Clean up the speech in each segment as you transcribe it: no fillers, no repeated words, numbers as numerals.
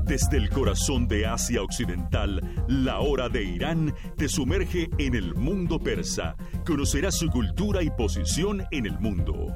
Desde el corazón de Asia Occidental, la hora de Irán te sumerge en el mundo persa. Conocerás su cultura y posición en el mundo.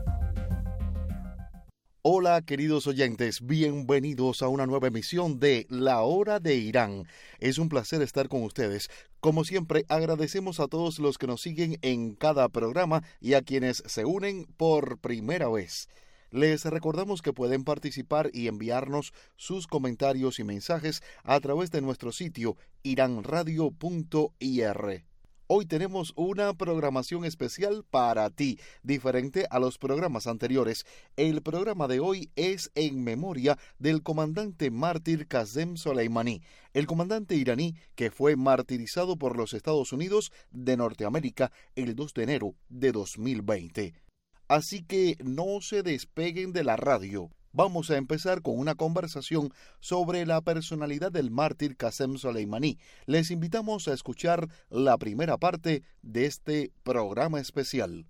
Hola queridos oyentes, bienvenidos a una nueva emisión de La Hora de Irán. Es un placer estar con ustedes. Como siempre, agradecemos a todos los que nos siguen en cada programa y a quienes se unen por primera vez. Les recordamos que pueden participar y enviarnos sus comentarios y mensajes a través de nuestro sitio iranradio.ir. Hoy tenemos una programación especial para ti, diferente a los programas anteriores. El programa de hoy es en memoria del comandante mártir Qasem Soleimani, el comandante iraní que fue martirizado por los Estados Unidos de Norteamérica el 2 de enero de 2020. Así que no se despeguen de la radio. Vamos a empezar con una conversación sobre la personalidad del mártir Qasem Soleimani. Les invitamos a escuchar la primera parte de este programa especial.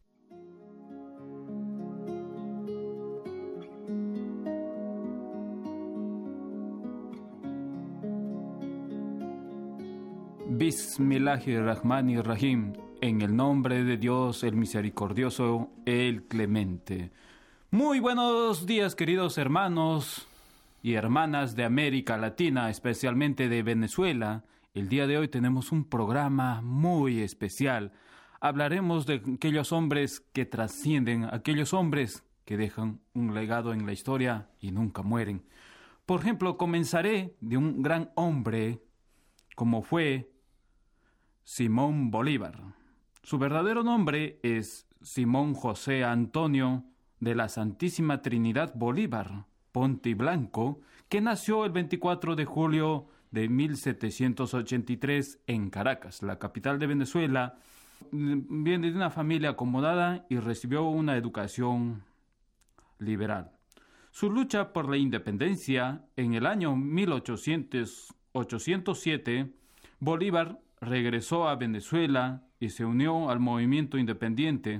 Bismillahirrahmanirrahim. En el nombre de Dios, el misericordioso, el clemente. Muy buenos días, queridos hermanos y hermanas de América Latina, especialmente de Venezuela. El día de hoy tenemos un programa muy especial. Hablaremos de aquellos hombres que trascienden, aquellos hombres que dejan un legado en la historia y nunca mueren. Por ejemplo, comenzaré de un gran hombre como fue Simón Bolívar. Su verdadero nombre es Simón José Antonio de la Santísima Trinidad Bolívar Ponte y Blanco, que nació el 24 de julio de 1783 en Caracas, la capital de Venezuela. Viene de una familia acomodada y recibió una educación liberal. Su lucha por la independencia en el año 1807, Bolívar regresó a Venezuela y se unió al movimiento independiente.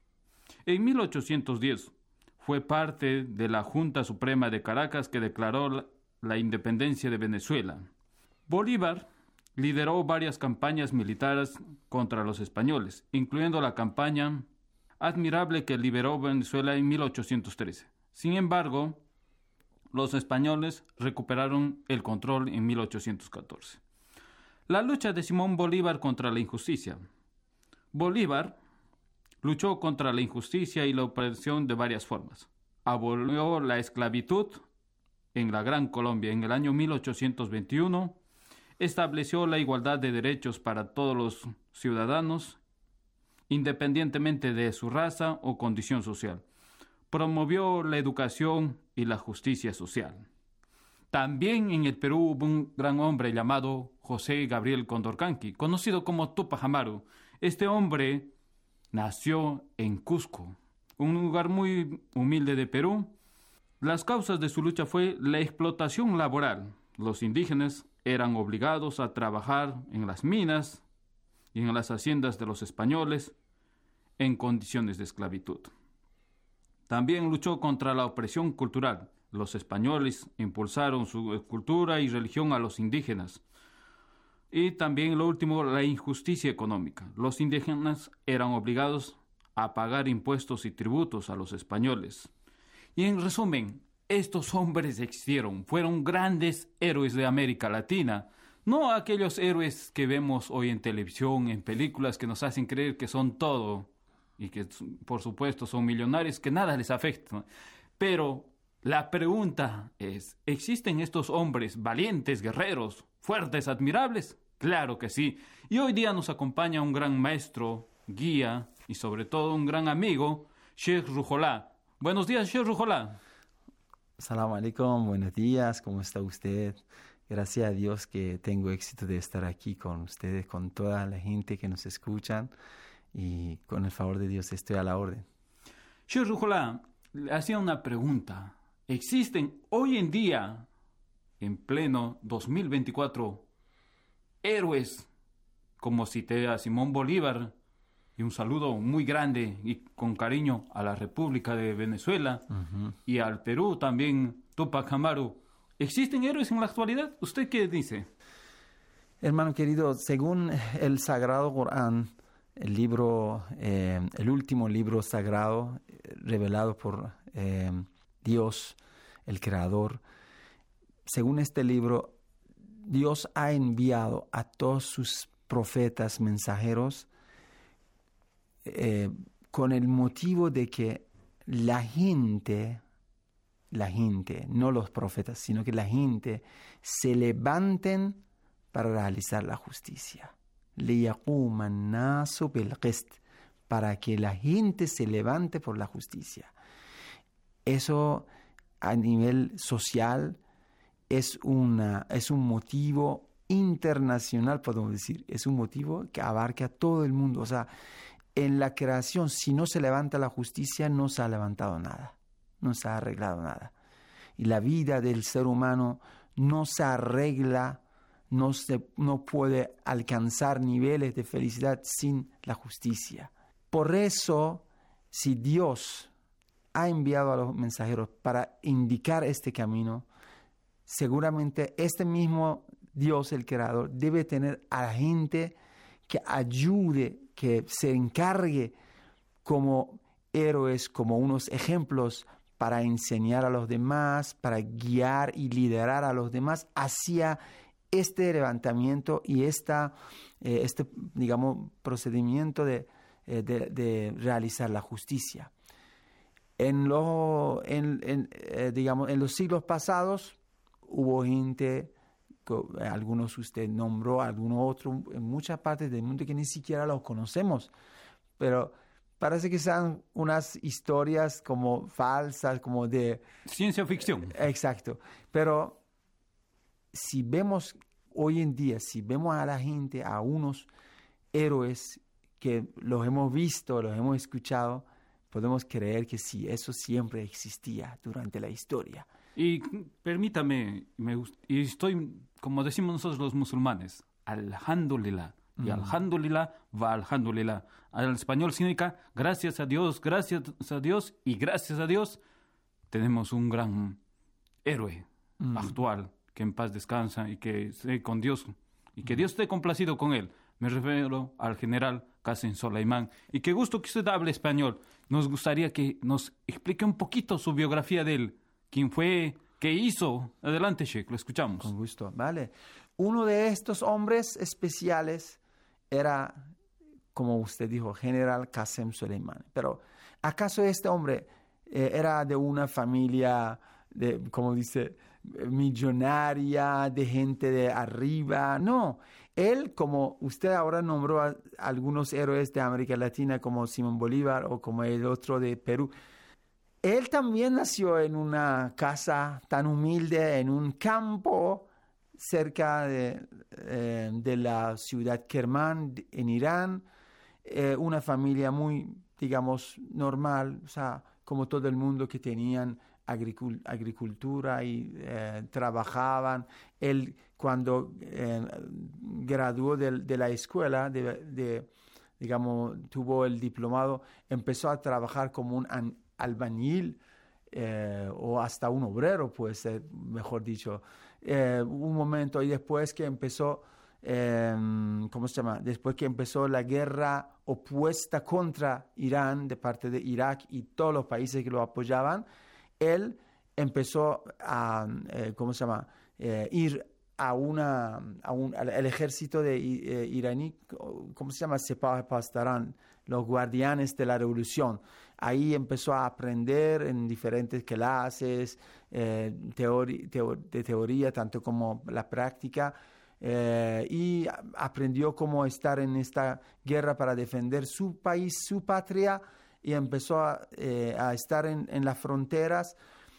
En 1810 fue parte de la Junta Suprema de Caracas que declaró la independencia de Venezuela. Bolívar lideró varias campañas militares contra los españoles, incluyendo la campaña admirable que liberó Venezuela en 1813. Sin embargo, los españoles recuperaron el control en 1814. La lucha de Simón Bolívar contra la injusticia. Bolívar luchó contra la injusticia y la opresión de varias formas. Abolió la esclavitud en la Gran Colombia en el año 1821, estableció la igualdad de derechos para todos los ciudadanos, independientemente de su raza o condición social. Promovió la educación y la justicia social. También en el Perú hubo un gran hombre llamado José Gabriel Condorcanqui, conocido como Túpac Amaru. Este hombre nació en Cusco, un lugar muy humilde de Perú. Las causas de su lucha fue la explotación laboral. Los indígenas eran obligados a trabajar en las minas y en las haciendas de los españoles en condiciones de esclavitud. También luchó contra la opresión cultural. Los españoles impulsaron su cultura y religión a los indígenas. Y también, lo último, la injusticia económica. Los indígenas eran obligados a pagar impuestos y tributos a los españoles. Y en resumen, estos hombres existieron, fueron grandes héroes de América Latina. No aquellos héroes que vemos hoy en televisión, en películas que nos hacen creer que son todo y que, por supuesto, son millonarios, que nada les afecta. Pero la pregunta es, ¿existen estos hombres valientes, guerreros, fuertes, admirables? Claro que sí. Y hoy día nos acompaña un gran maestro, guía y sobre todo un gran amigo, Sheikh Ruhollah. Buenos días, Sheikh Ruhollah. Salam alaikum, buenos días, ¿cómo está usted? Gracias a Dios que tengo éxito de estar aquí con ustedes, con toda la gente que nos escuchan y con el favor de Dios estoy a la orden. Sheikh Ruhollah, le hacía una pregunta. ¿Existen hoy en día, en pleno 2024, héroes como cité a Simón Bolívar? Y un saludo muy grande y con cariño a la República de Venezuela y al Perú también, Túpac Amaru. ¿Existen héroes en la actualidad? ¿Usted qué dice? Hermano querido, según el Sagrado Corán, el último libro sagrado revelado por Dios, el Creador, según este libro, Dios ha enviado a todos sus profetas mensajeros con el motivo de que la gente, no los profetas, sino que la gente se levanten para realizar la justicia. لِيَقُومَ النَّاسُ بِالْقِسْطِ, para que la gente se levante por la justicia. Eso a nivel social es un motivo internacional, podemos decir. Es un motivo que abarca a todo el mundo. O sea, en la creación, si no se levanta la justicia, no se ha levantado nada. No se ha arreglado nada. Y la vida del ser humano no se arregla, no puede alcanzar niveles de felicidad sin la justicia. Por eso, si Dios ha enviado a los mensajeros para indicar este camino, seguramente este mismo Dios, el Creador, debe tener a la gente que ayude, que se encargue como héroes, como unos ejemplos para enseñar a los demás, para guiar y liderar a los demás hacia este levantamiento y este procedimiento de realizar la justicia. En los siglos pasados hubo gente, algunos usted nombró, algunos otros, en muchas partes del mundo que ni siquiera los conocemos, pero parece que sean unas historias como falsas, como de ciencia ficción. Exacto, pero si vemos hoy en día, si vemos a la gente, a unos héroes que los hemos visto, los hemos escuchado, podemos creer que sí, eso siempre existía durante la historia. Y permítame, y estoy, como decimos nosotros los musulmanes, alhamdulillah. Y alhamdulillah va alhamdulillah. Al español significa gracias a Dios y gracias a Dios tenemos un gran héroe actual que en paz descansa y que esté con Dios y que Dios esté complacido con él. Me refiero al general Qasem Soleimán. Y qué gusto que usted hable español. Nos gustaría que nos explique un poquito su biografía de él. ¿Quién fue? ¿Qué hizo? Adelante, Sheikh, lo escuchamos. Con gusto, vale. Uno de estos hombres especiales era, como usted dijo, general Qasem Soleimán. Pero, ¿acaso este hombre era de una familia, como dice, millonaria, de gente de arriba? No. Él, como usted ahora nombró a algunos héroes de América Latina, como Simón Bolívar o como el otro de Perú, él también nació en una casa tan humilde, en un campo cerca de la ciudad Kermán, en Irán, una familia muy, digamos, normal, o sea, como todo el mundo que tenían agricultura y trabajaban. Él, cuando graduó de la escuela, digamos, tuvo el diplomado, empezó a trabajar como un albañil o hasta un obrero, puede ser, mejor dicho. Un momento, y después que empezó, ¿cómo se llama? Después que empezó la guerra opuesta contra Irán de parte de Irak y todos los países que lo apoyaban, él empezó a, ¿cómo se llama? Ir al ejército de iraní, ¿cómo se llama? Sepah Pasdaran, los guardianes de la revolución. Ahí empezó a aprender en diferentes clases de teoría, tanto como la práctica, y aprendió cómo estar en esta guerra para defender su país, su patria, y empezó a estar en las fronteras.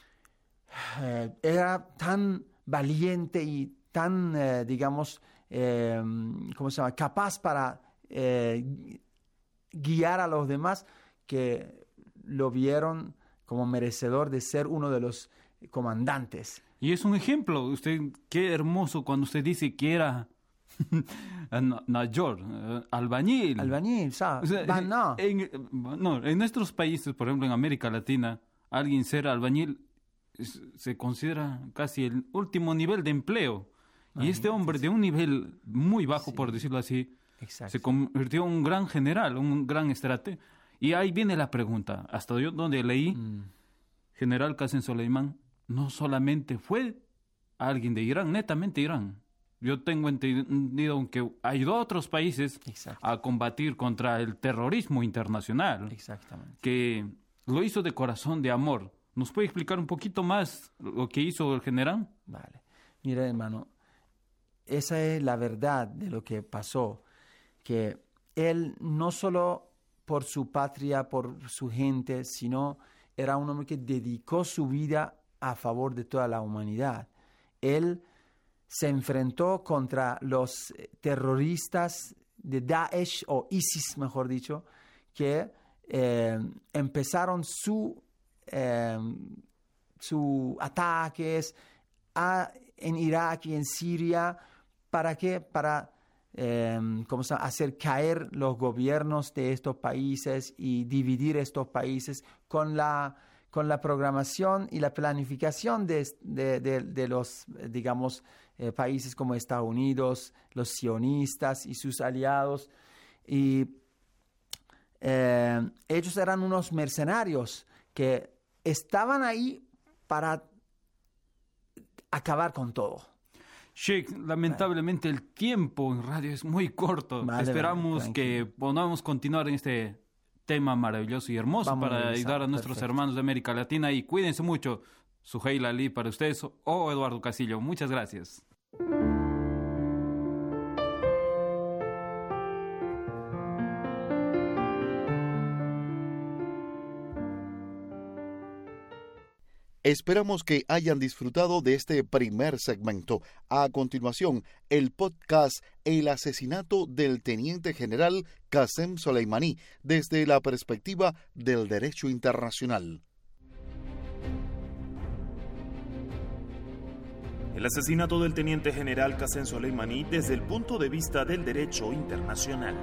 Era tan valiente y tan, digamos, ¿cómo se llama?, capaz para guiar a los demás, que lo vieron como merecedor de ser uno de los comandantes. Y es un ejemplo, usted, qué hermoso cuando usted dice que era Najor, albañil. Albañil, ¿sabes? O sea, en nuestros países, por ejemplo en América Latina, alguien ser albañil se considera casi el último nivel de empleo. Y este hombre de un nivel muy bajo, por decirlo así, se convirtió en un gran general, un gran estratega. Y ahí viene la pregunta, hasta yo donde leí, General Qasem Soleimán no solamente fue alguien de Irán, netamente Irán. Yo tengo entendido que ayudó a otros países a combatir contra el terrorismo internacional. Exactamente. Que lo hizo de corazón, de amor. ¿Nos puede explicar un poquito más lo que hizo el general? Vale. Mira, hermano, esa es la verdad de lo que pasó. Que él no solo por su patria, por su gente, sino era un hombre que dedicó su vida a favor de toda la humanidad. Él se enfrentó contra los terroristas de Daesh, o ISIS, mejor dicho, que empezaron sus ataques en Irak y en Siria. ¿Para qué? Para hacer caer los gobiernos de estos países y dividir estos países con la programación y la planificación de los, digamos, países como Estados Unidos, los sionistas y sus aliados. Y ellos eran unos mercenarios que estaban ahí para acabar con todo. Sheikh, lamentablemente el tiempo en radio es muy corto. Esperamos que podamos continuar en este tema maravilloso y hermoso para ayudar a nuestros hermanos de América Latina. Y cuídense mucho. Suheil Ali para ustedes o Eduardo Castillo. Muchas gracias. Esperamos que hayan disfrutado de este primer segmento. A continuación, el podcast El asesinato del teniente general Qasem Soleimani desde la perspectiva del derecho internacional. El asesinato del teniente general Qasem Soleimani desde el punto de vista del derecho internacional.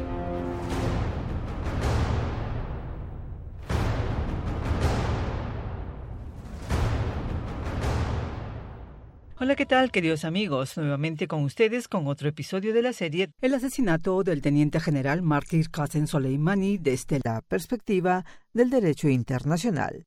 Hola, ¿qué tal, queridos amigos? Nuevamente con ustedes con otro episodio de la serie El asesinato del teniente general mártir Qasem Soleimani desde la perspectiva del derecho internacional.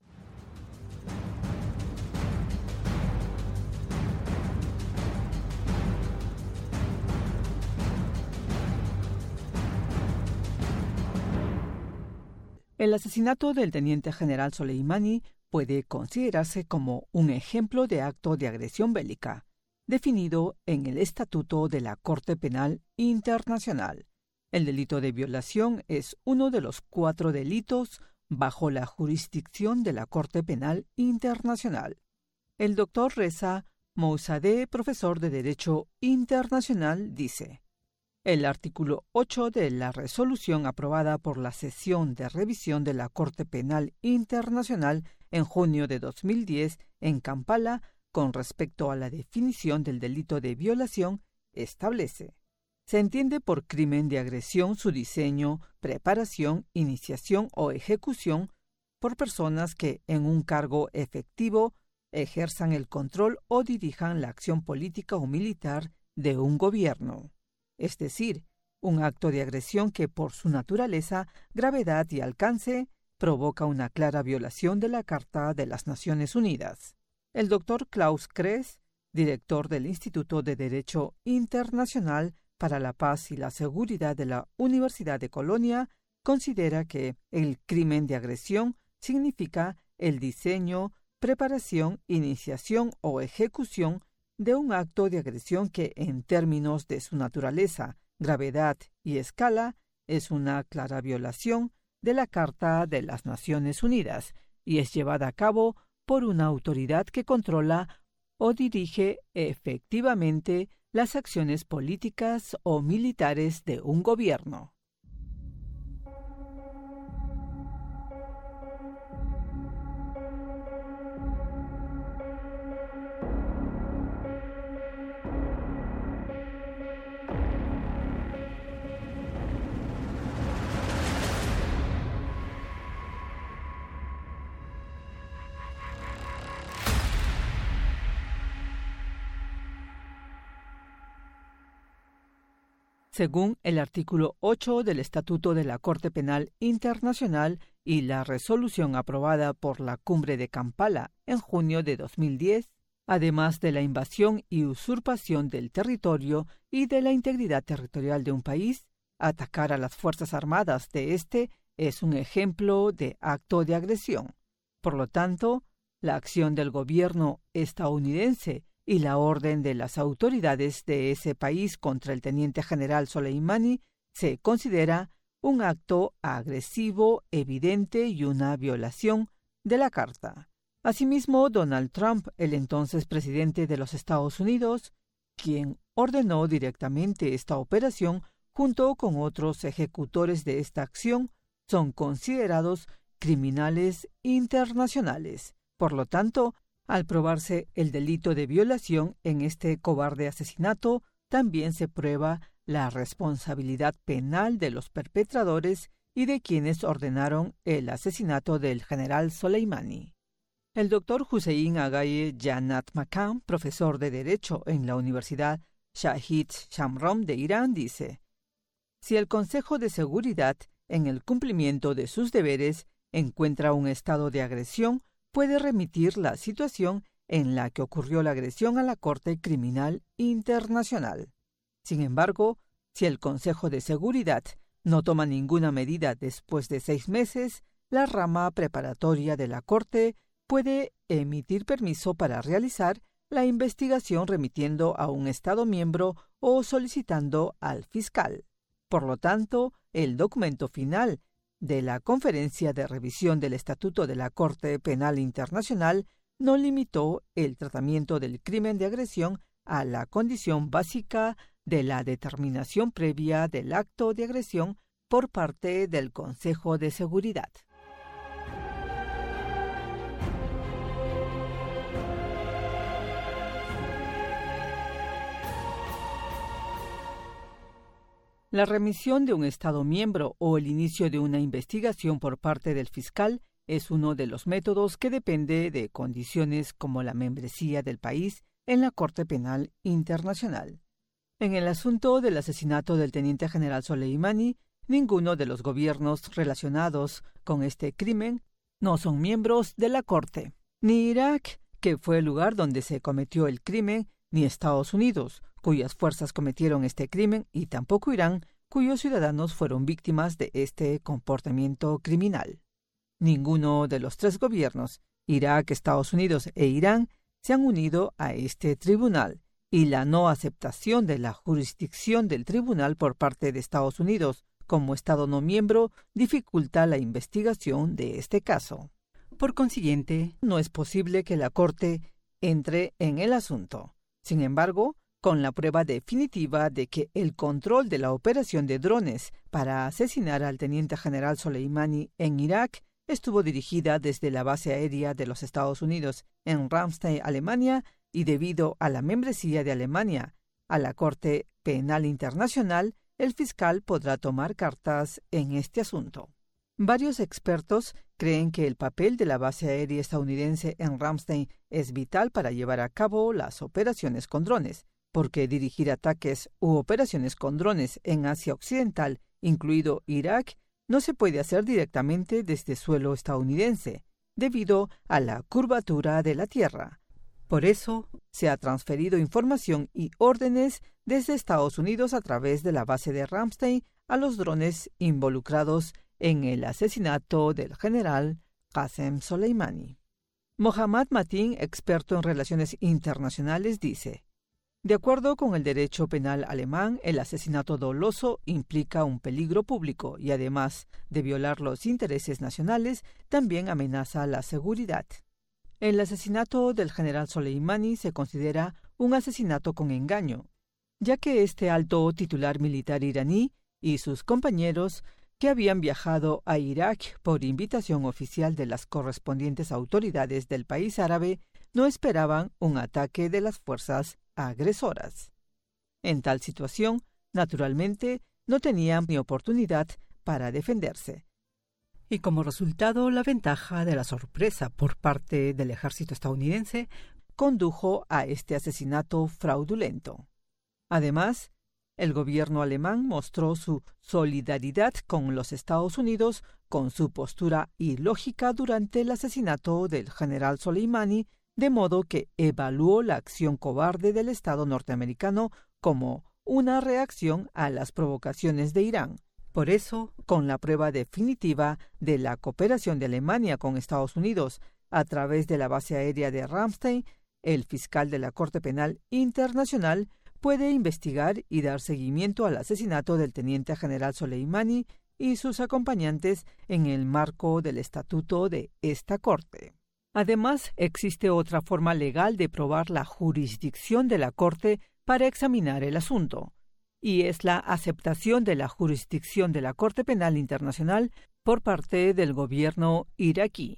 El asesinato del teniente general Soleimani puede considerarse como un ejemplo de acto de agresión bélica, definido en el Estatuto de la Corte Penal Internacional. El delito de violación es uno de los 4 delitos bajo la jurisdicción de la Corte Penal Internacional. El doctor Reza Mousadeh, profesor de Derecho Internacional, dice: el artículo 8 de la resolución aprobada por la sesión de revisión de la Corte Penal Internacional en junio de 2010 en Kampala, con respecto a la definición del delito de violación, establece: se entiende por crimen de agresión su diseño, preparación, iniciación o ejecución por personas que, en un cargo efectivo, ejerzan el control o dirijan la acción política o militar de un gobierno. Es decir, un acto de agresión que, por su naturaleza, gravedad y alcance, provoca una clara violación de la Carta de las Naciones Unidas. El doctor Klaus Kress, director del Instituto de Derecho Internacional para la Paz y la Seguridad de la Universidad de Colonia, considera que el crimen de agresión significa el diseño, preparación, iniciación o ejecución de un acto de agresión que, en términos de su naturaleza, gravedad y escala, es una clara violación de la Carta de las Naciones Unidas y es llevada a cabo por una autoridad que controla o dirige efectivamente las acciones políticas o militares de un gobierno. Según el artículo 8 del Estatuto de la Corte Penal Internacional y la resolución aprobada por la Cumbre de Kampala en junio de 2010, además de la invasión y usurpación del territorio y de la integridad territorial de un país, atacar a las Fuerzas Armadas de este es un ejemplo de acto de agresión. Por lo tanto, la acción del gobierno estadounidense y la orden de las autoridades de ese país contra el teniente general Soleimani se considera un acto agresivo, evidente y una violación de la Carta. Asimismo, Donald Trump, el entonces presidente de los Estados Unidos, quien ordenó directamente esta operación junto con otros ejecutores de esta acción, son considerados criminales internacionales. Por lo tanto, al probarse el delito de violación en este cobarde asesinato, también se prueba la responsabilidad penal de los perpetradores y de quienes ordenaron el asesinato del general Soleimani. El doctor Hussein Agaye Jannat Makam, profesor de Derecho en la Universidad Shahid Shamrom de Irán, dice: si el Consejo de Seguridad, en el cumplimiento de sus deberes, encuentra un estado de agresión, puede remitir la situación en la que ocurrió la agresión a la Corte Criminal Internacional. Sin embargo, si el Consejo de Seguridad no toma ninguna medida después de 6 meses, la rama preparatoria de la Corte puede emitir permiso para realizar la investigación remitiendo a un Estado miembro o solicitando al fiscal. Por lo tanto, el documento final de la Conferencia de Revisión del Estatuto de la Corte Penal Internacional no limitó el tratamiento del crimen de agresión a la condición básica de la determinación previa del acto de agresión por parte del Consejo de Seguridad. La remisión de un Estado miembro o el inicio de una investigación por parte del fiscal es uno de los métodos que depende de condiciones como la membresía del país en la Corte Penal Internacional. En el asunto del asesinato del teniente general Soleimani, ninguno de los gobiernos relacionados con este crimen no son miembros de la Corte. Ni Irak, que fue el lugar donde se cometió el crimen, ni Estados Unidos, cuyas fuerzas cometieron este crimen, y tampoco Irán, cuyos ciudadanos fueron víctimas de este comportamiento criminal. Ninguno de los 3 gobiernos, Irak, Estados Unidos e Irán, se han unido a este tribunal, y la no aceptación de la jurisdicción del tribunal por parte de Estados Unidos como Estado no miembro dificulta la investigación de este caso. Por consiguiente, no es posible que la Corte entre en el asunto. Sin embargo, con la prueba definitiva de que el control de la operación de drones para asesinar al teniente general Soleimani en Irak estuvo dirigida desde la base aérea de los Estados Unidos en Ramstein, Alemania, y debido a la membresía de Alemania a la Corte Penal Internacional, el fiscal podrá tomar cartas en este asunto. Varios expertos creen que el papel de la base aérea estadounidense en Ramstein es vital para llevar a cabo las operaciones con drones, porque dirigir ataques u operaciones con drones en Asia Occidental, incluido Irak, no se puede hacer directamente desde suelo estadounidense, debido a la curvatura de la Tierra. Por eso, se ha transferido información y órdenes desde Estados Unidos a través de la base de Ramstein a los drones involucrados en el asesinato del general Qasem Soleimani. Mohammad Matin, experto en relaciones internacionales, dice: de acuerdo con el derecho penal alemán, el asesinato doloso implica un peligro público y, además de violar los intereses nacionales, también amenaza la seguridad. El asesinato del general Soleimani se considera un asesinato con engaño, ya que este alto titular militar iraní y sus compañeros, que habían viajado a Irak por invitación oficial de las correspondientes autoridades del país árabe, no esperaban un ataque de las fuerzas agresoras. En tal situación, naturalmente, no tenían ni oportunidad para defenderse. Y como resultado, la ventaja de la sorpresa por parte del ejército estadounidense condujo a este asesinato fraudulento. Además, el gobierno alemán mostró su solidaridad con los Estados Unidos con su postura ilógica durante el asesinato del general Soleimani, de modo que evaluó la acción cobarde del Estado norteamericano como una reacción a las provocaciones de Irán. Por eso, con la prueba definitiva de la cooperación de Alemania con Estados Unidos a través de la base aérea de Ramstein, el fiscal de la Corte Penal Internacional puede investigar y dar seguimiento al asesinato del teniente general Soleimani y sus acompañantes en el marco del estatuto de esta Corte. Además, existe otra forma legal de probar la jurisdicción de la Corte para examinar el asunto, y es la aceptación de la jurisdicción de la Corte Penal Internacional por parte del gobierno iraquí.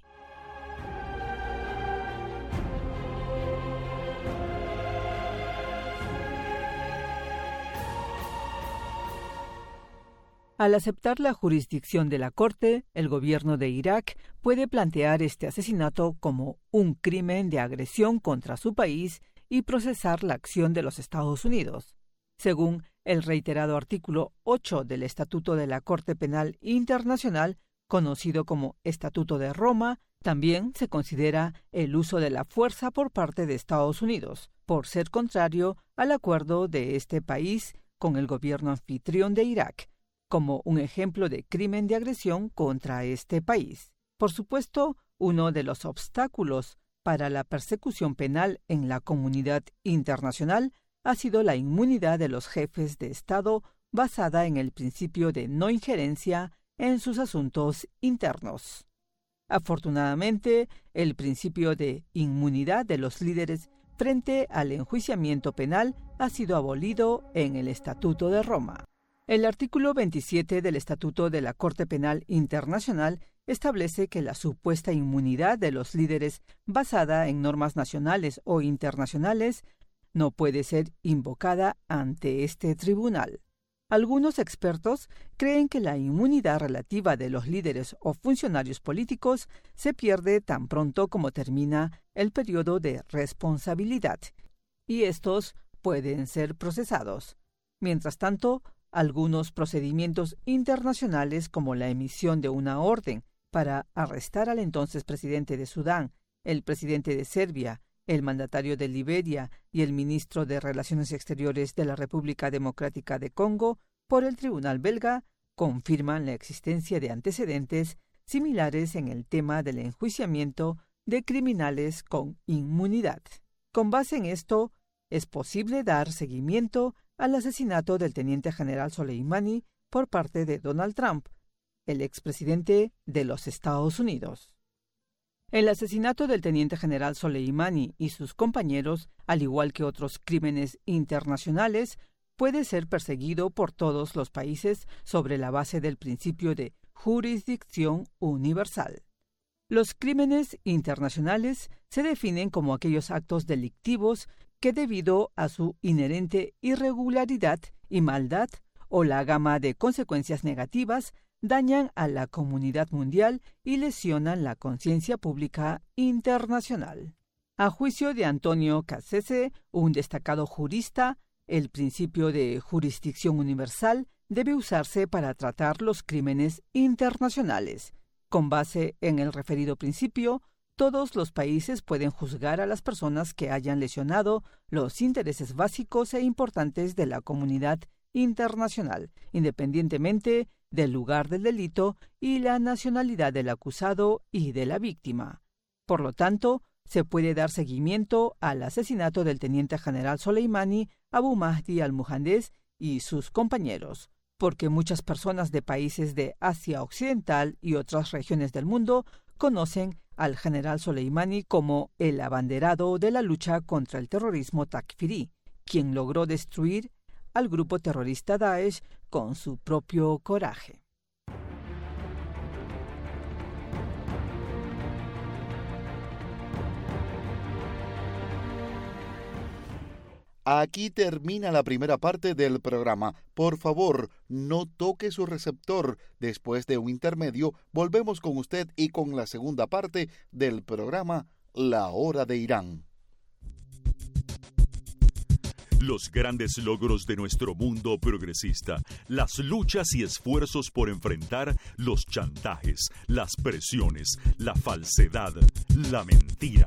Al aceptar la jurisdicción de la Corte, el gobierno de Irak puede plantear este asesinato como un crimen de agresión contra su país y procesar la acción de los Estados Unidos. Según el reiterado artículo 8 del Estatuto de la Corte Penal Internacional, conocido como Estatuto de Roma, también se considera el uso de la fuerza por parte de Estados Unidos, por ser contrario al acuerdo de este país con el gobierno anfitrión de Irak, como un ejemplo de crimen de agresión contra este país. Por supuesto, uno de los obstáculos para la persecución penal en la comunidad internacional ha sido la inmunidad de los jefes de Estado basada en el principio de no injerencia en sus asuntos internos. Afortunadamente, el principio de inmunidad de los líderes frente al enjuiciamiento penal ha sido abolido en el Estatuto de Roma. El artículo 27 del Estatuto de la Corte Penal Internacional establece que la supuesta inmunidad de los líderes basada en normas nacionales o internacionales no puede ser invocada ante este tribunal. Algunos expertos creen que la inmunidad relativa de los líderes o funcionarios políticos se pierde tan pronto como termina el periodo de responsabilidad, y estos pueden ser procesados. Mientras tanto, algunos procedimientos internacionales, como la emisión de una orden para arrestar al entonces presidente de Sudán, el presidente de Serbia, el mandatario de Liberia y el ministro de Relaciones Exteriores de la República Democrática de Congo, por el tribunal belga, confirman la existencia de antecedentes similares en el tema del enjuiciamiento de criminales con inmunidad. Con base en esto, es posible dar seguimiento al asesinato del teniente general Soleimani por parte de Donald Trump, el expresidente de los Estados Unidos. El asesinato del teniente general Soleimani y sus compañeros, al igual que otros crímenes internacionales, puede ser perseguido por todos los países sobre la base del principio de jurisdicción universal. Los crímenes internacionales se definen como aquellos actos delictivos que, debido a su inherente irregularidad y maldad o la gama de consecuencias negativas, dañan a la comunidad mundial y lesionan la conciencia pública internacional. A juicio de Antonio Cassese, un destacado jurista, el principio de jurisdicción universal debe usarse para tratar los crímenes internacionales. Con base en el referido principio, todos los países pueden juzgar a las personas que hayan lesionado los intereses básicos e importantes de la comunidad internacional, independientemente del lugar del delito y la nacionalidad del acusado y de la víctima. Por lo tanto, se puede dar seguimiento al asesinato del teniente general Soleimani, Abu Mahdi al-Muhandis y sus compañeros, porque muchas personas de países de Asia Occidental y otras regiones del mundo conocen al general Soleimani como el abanderado de la lucha contra el terrorismo takfirí, quien logró destruir al grupo terrorista Daesh con su propio coraje. Aquí termina la primera parte del programa. Por favor, no toque su receptor. Después de un intermedio, volvemos con usted y con la segunda parte del programa La Hora de Irán. los grandes logros de nuestro mundo progresista, las luchas y esfuerzos por enfrentar los chantajes, las presiones, la falsedad, la mentira.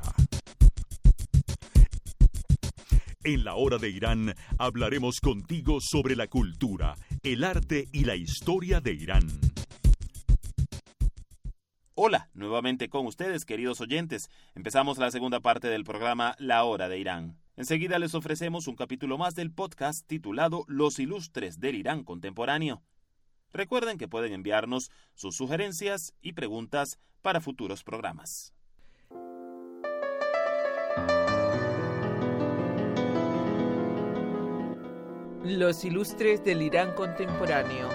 En la hora de Irán hablaremos contigo sobre la cultura, el arte y la historia de Irán. Hola, nuevamente con ustedes, queridos oyentes. Empezamos la segunda parte del programa La Hora de Irán. Enseguida les ofrecemos un capítulo más del podcast titulado Los Ilustres del Irán Contemporáneo. Recuerden que pueden enviarnos sus sugerencias y preguntas para futuros programas. Los Ilustres del Irán Contemporáneo.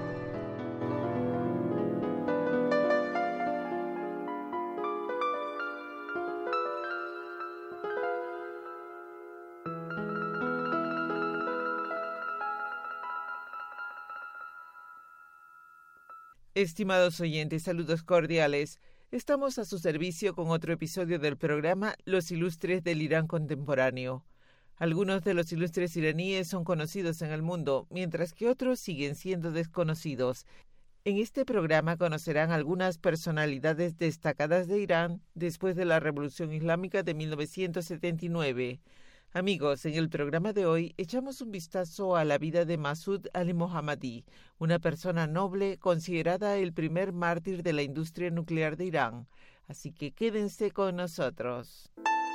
Estimados oyentes, saludos cordiales. Estamos a su servicio con otro episodio del programa Los Ilustres del Irán Contemporáneo. Algunos de los ilustres iraníes son conocidos en el mundo, mientras que otros siguen siendo desconocidos. En este programa conocerán algunas personalidades destacadas de Irán después de la Revolución Islámica de 1979. Amigos, en el programa de hoy echamos un vistazo a la vida de Masud Ali Mohammadi, una persona noble considerada el primer mártir de la industria nuclear de Irán. Así que quédense con nosotros.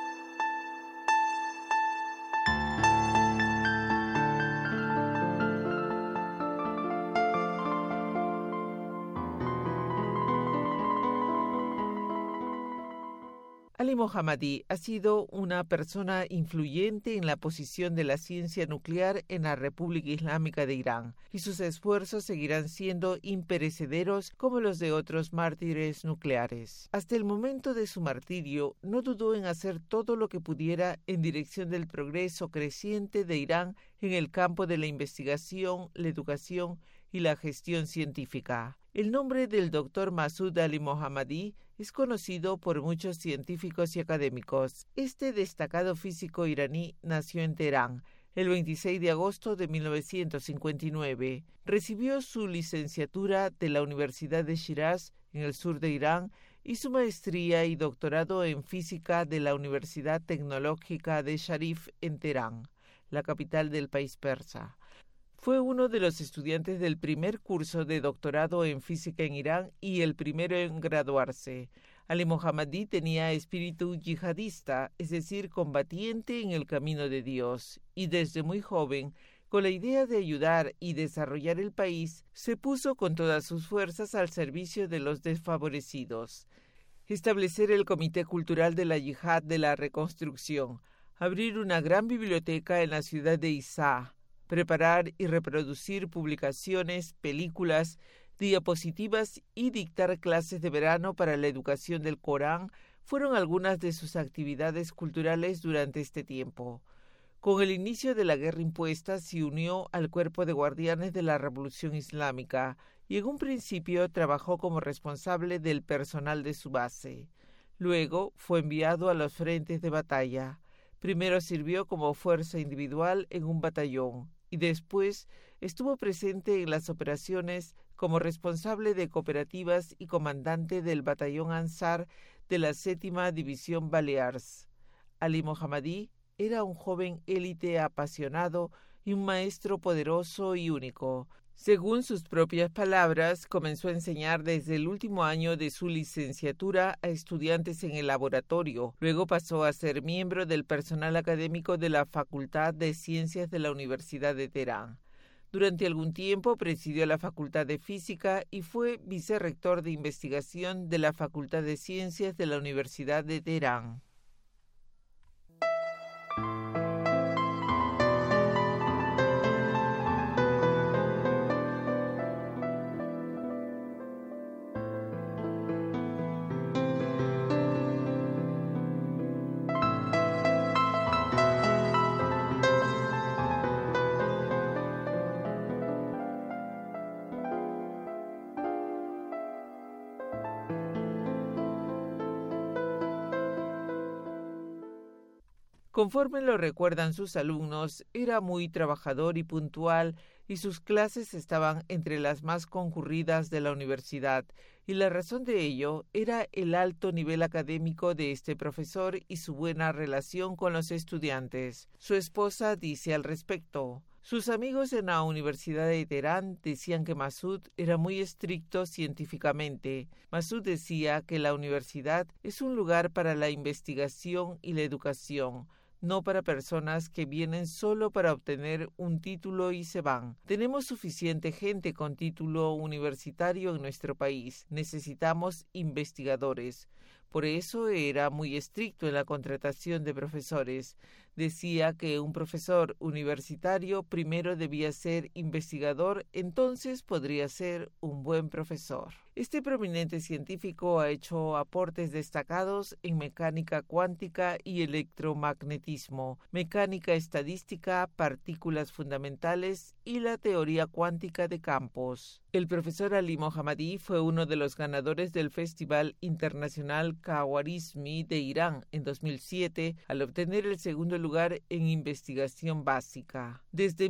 Ali Mohammadi ha sido una persona influyente en la posición de la ciencia nuclear en la República Islámica de Irán, y sus esfuerzos seguirán siendo imperecederos como los de otros mártires nucleares. Hasta el momento de su martirio, no dudó en hacer todo lo que pudiera en dirección del progreso creciente de Irán en el campo de la investigación, la educación y la gestión científica. El nombre del doctor Masud Ali Mohammadi es conocido por muchos científicos y académicos. Este destacado físico iraní nació en Teherán el 26 de agosto de 1959. Recibió su licenciatura de la Universidad de Shiraz, en el sur de Irán, y su maestría y doctorado en física de la Universidad Tecnológica de Sharif en Teherán, la capital del país persa. Fue uno de los estudiantes del primer curso de doctorado en física en Irán y el primero en graduarse. Ali Mohammadi tenía espíritu yihadista, es decir, combatiente en el camino de Dios, y desde muy joven, con la idea de ayudar y desarrollar el país, se puso con todas sus fuerzas al servicio de los desfavorecidos. Establecer el Comité Cultural de la Yihad de la Reconstrucción, abrir una gran biblioteca en la ciudad de Isá, preparar y reproducir publicaciones, películas, diapositivas y dictar clases de verano para la educación del Corán fueron algunas de sus actividades culturales durante este tiempo. Con el inicio de la guerra impuesta se unió al cuerpo de guardianes de la Revolución Islámica y en un principio trabajó como responsable del personal de su base. Luego fue enviado a los frentes de batalla. Primero sirvió como fuerza individual en un batallón y después estuvo presente en las operaciones como responsable de cooperativas y comandante del batallón Ansar de la 7ª División Balears. Ali Mohammadi era un joven élite apasionado y un maestro poderoso y único. Según sus propias palabras, comenzó a enseñar desde el último año de su licenciatura a estudiantes en el laboratorio. Luego pasó a ser miembro del personal académico de la Facultad de Ciencias de la Universidad de Teherán. Durante algún tiempo presidió la Facultad de Física y fue vicerrector de investigación de la Facultad de Ciencias de la Universidad de Teherán. Conforme lo recuerdan sus alumnos, era muy trabajador y puntual, y sus clases estaban entre las más concurridas de la universidad, y la razón de ello era el alto nivel académico de este profesor y su buena relación con los estudiantes. Su esposa dice al respecto: sus amigos en la Universidad de Teherán decían que Masud era muy estricto científicamente. Masud decía que la universidad es un lugar para la investigación y la educación, no para personas que vienen solo para obtener un título y se van. Tenemos suficiente gente con título universitario en nuestro país. Necesitamos investigadores. Por eso era muy estricto en la contratación de profesores. Decía que un profesor universitario primero debía ser investigador, entonces podría ser un buen profesor. Este prominente científico ha hecho aportes destacados en mecánica cuántica y electromagnetismo, mecánica estadística, partículas fundamentales y la teoría cuántica de campos. El profesor Ali Mohammadi fue uno de los ganadores del Festival Internacional Khawarizmi de Irán en 2007 al obtener el segundo lugar en investigación básica. Desde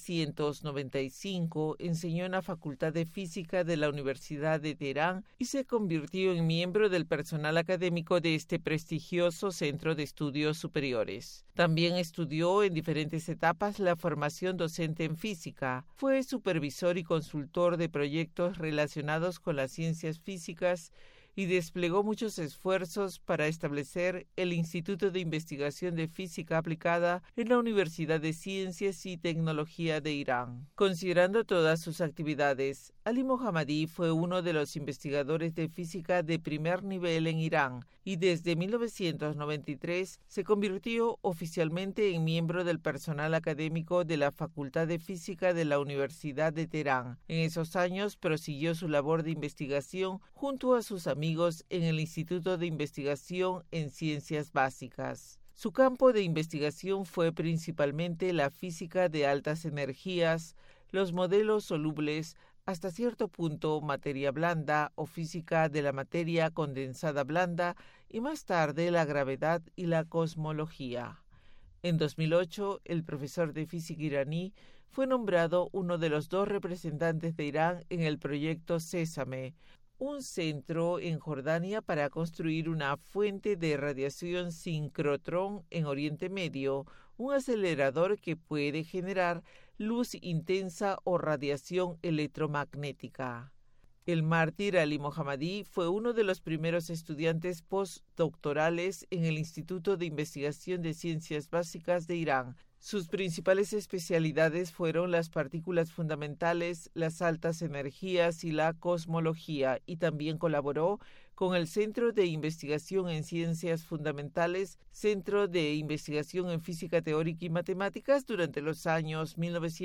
1995 enseñó en la Facultad de Física de la Universidad de Teherán y se convirtió en miembro del personal académico de este prestigioso centro de estudios superiores. También estudió en diferentes etapas la formación docente en física. Fue supervisor y consultor de proyectos relacionados con las ciencias físicas y desplegó muchos esfuerzos para establecer el Instituto de Investigación de Física Aplicada en la Universidad de Ciencias y Tecnología de Irán. Considerando todas sus actividades, Ali Mohammadi fue uno de los investigadores de física de primer nivel en Irán y desde 1993 se convirtió oficialmente en miembro del personal académico de la Facultad de Física de la Universidad de Teherán. En esos años prosiguió su labor de investigación junto a sus amigos en el Instituto de Investigación en Ciencias Básicas. Su campo de investigación fue principalmente la física de altas energías, los modelos solubles, hasta cierto punto materia blanda o física de la materia condensada blanda y más tarde la gravedad y la cosmología. En 2008, el profesor de física iraní fue nombrado uno de los 2 representantes de Irán en el proyecto Sésame, un centro en Jordania para construir una fuente de radiación sincrotrón en Oriente Medio, un acelerador que puede generar luz intensa o radiación electromagnética. El mártir Ali Mohammadi fue uno de los primeros estudiantes postdoctorales en el Instituto de Investigación de Ciencias Básicas de Irán. Sus principales especialidades fueron las partículas fundamentales, las altas energías y la cosmología, y también colaboró con el Centro de Investigación en Ciencias Fundamentales, Centro de Investigación en Física Teórica y Matemáticas durante los años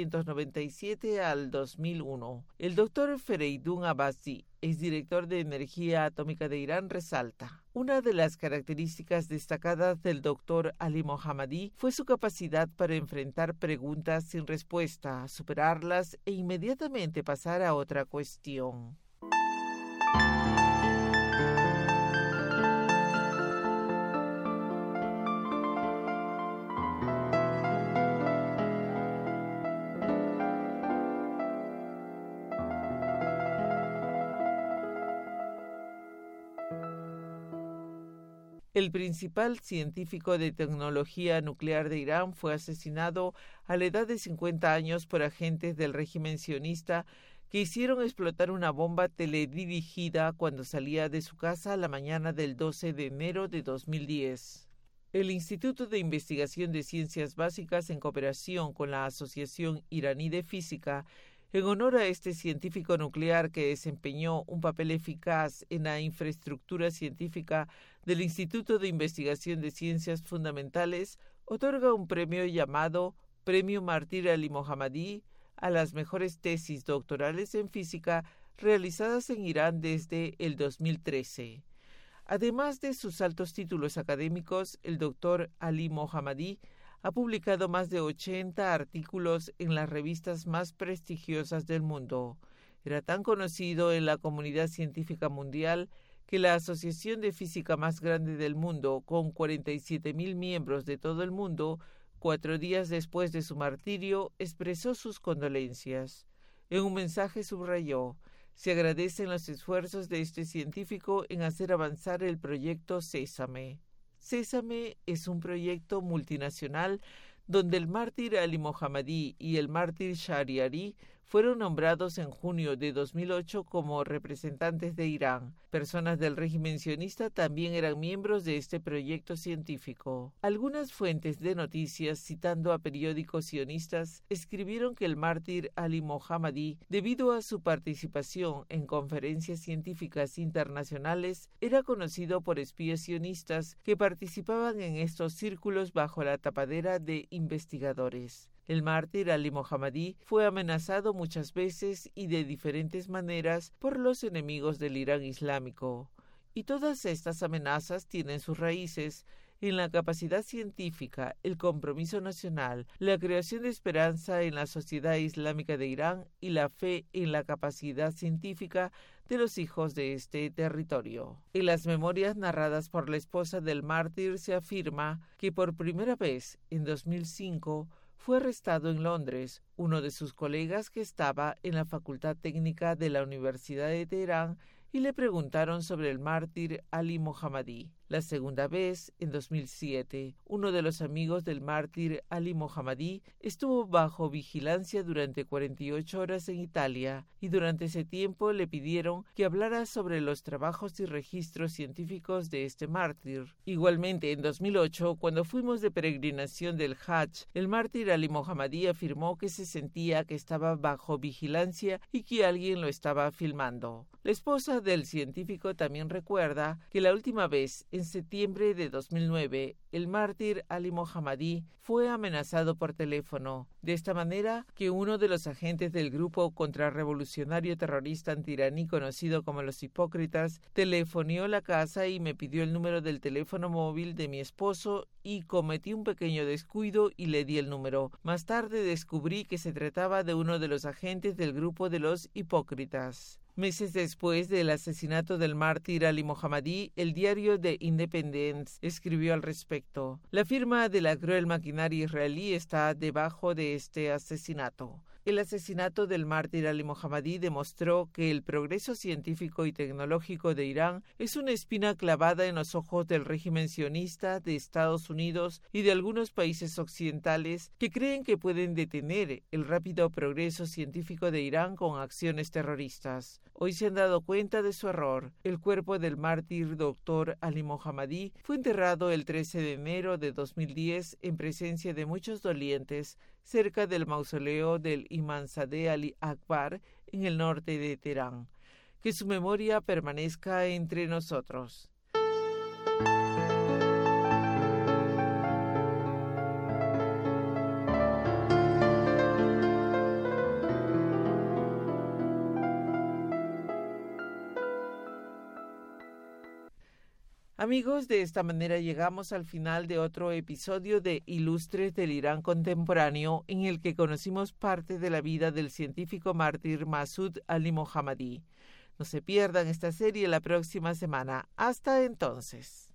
1997 al 2001. El doctor Fereidun Abbasi, exdirector de Energía Atómica de Irán, resalta: una de las características destacadas del doctor Ali Mohammadi fue su capacidad para enfrentar preguntas sin respuesta, superarlas e inmediatamente pasar a otra cuestión. El principal científico de tecnología nuclear de Irán fue asesinado a la edad de 50 años por agentes del régimen sionista que hicieron explotar una bomba teledirigida cuando salía de su casa la mañana del 12 de enero de 2010. El Instituto de Investigación de Ciencias Básicas, en cooperación con la Asociación Iraní de Física, en honor a este científico nuclear que desempeñó un papel eficaz en la infraestructura científica del Instituto de Investigación de Ciencias Fundamentales, otorga un premio llamado Premio Mártir Ali Mohammadi a las mejores tesis doctorales en física realizadas en Irán desde el 2013. Además de sus altos títulos académicos, el doctor Ali Mohammadi ha publicado más de 80 artículos en las revistas más prestigiosas del mundo. Era tan conocido en la comunidad científica mundial que la asociación de física más grande del mundo, con 47.000 miembros de todo el mundo, 4 días después de su martirio, expresó sus condolencias. En un mensaje subrayó: se agradecen los esfuerzos de este científico en hacer avanzar el proyecto Sésame. Sésame es un proyecto multinacional donde el mártir Ali Mohammadi y el mártir Shahriari fueron nombrados en junio de 2008 como representantes de Irán. Personas del régimen sionista también eran miembros de este proyecto científico. Algunas fuentes de noticias, citando a periódicos sionistas, escribieron que el mártir Ali Mohammadi, debido a su participación en conferencias científicas internacionales, era conocido por espías sionistas que participaban en estos círculos bajo la tapadera de investigadores. El mártir Ali Mohammadi fue amenazado muchas veces y de diferentes maneras por los enemigos del Irán islámico. Y todas estas amenazas tienen sus raíces en la capacidad científica, el compromiso nacional, la creación de esperanza en la sociedad islámica de Irán y la fe en la capacidad científica de los hijos de este territorio. En las memorias narradas por la esposa del mártir se afirma que por primera vez, en 2005, fue arrestado en Londres uno de sus colegas que estaba en la Facultad Técnica de la Universidad de Teherán y le preguntaron sobre el mártir Ali Mohammadi. La segunda vez, en 2007, uno de los amigos del mártir Ali Mohammadi estuvo bajo vigilancia durante 48 horas en Italia y durante ese tiempo le pidieron que hablara sobre los trabajos y registros científicos de este mártir. Igualmente, en 2008, cuando fuimos de peregrinación del Hajj, el mártir Ali Mohammadi afirmó que se sentía que estaba bajo vigilancia y que alguien lo estaba filmando. La esposa del científico también recuerda que la última vez, en septiembre de 2009, el mártir Ali Mohammadi fue amenazado por teléfono, de esta manera que uno de los agentes del grupo contrarrevolucionario terrorista antiraní conocido como los Hipócritas telefonió la casa y me pidió el número del teléfono móvil de mi esposo y cometí un pequeño descuido y le di el número. Más tarde descubrí que se trataba de uno de los agentes del grupo de los Hipócritas. Meses después del asesinato del mártir Ali Mohammadi, el diario The Independent escribió al respecto: la firma de la cruel maquinaria israelí está debajo de este asesinato. El asesinato del mártir Ali Mohammadi demostró que el progreso científico y tecnológico de Irán es una espina clavada en los ojos del régimen sionista de Estados Unidos y de algunos países occidentales que creen que pueden detener el rápido progreso científico de Irán con acciones terroristas. Hoy se han dado cuenta de su error. El cuerpo del mártir Dr. Ali Mohammadi fue enterrado el 13 de enero de 2010 en presencia de muchos dolientes cerca del mausoleo del Imamzadeh Ali Akbar en el norte de Teherán. Que su memoria permanezca entre nosotros. Amigos, de esta manera llegamos al final de otro episodio de Ilustres del Irán Contemporáneo, en el que conocimos parte de la vida del científico mártir Masud Ali Mohammadi. No se pierdan esta serie la próxima semana. Hasta entonces.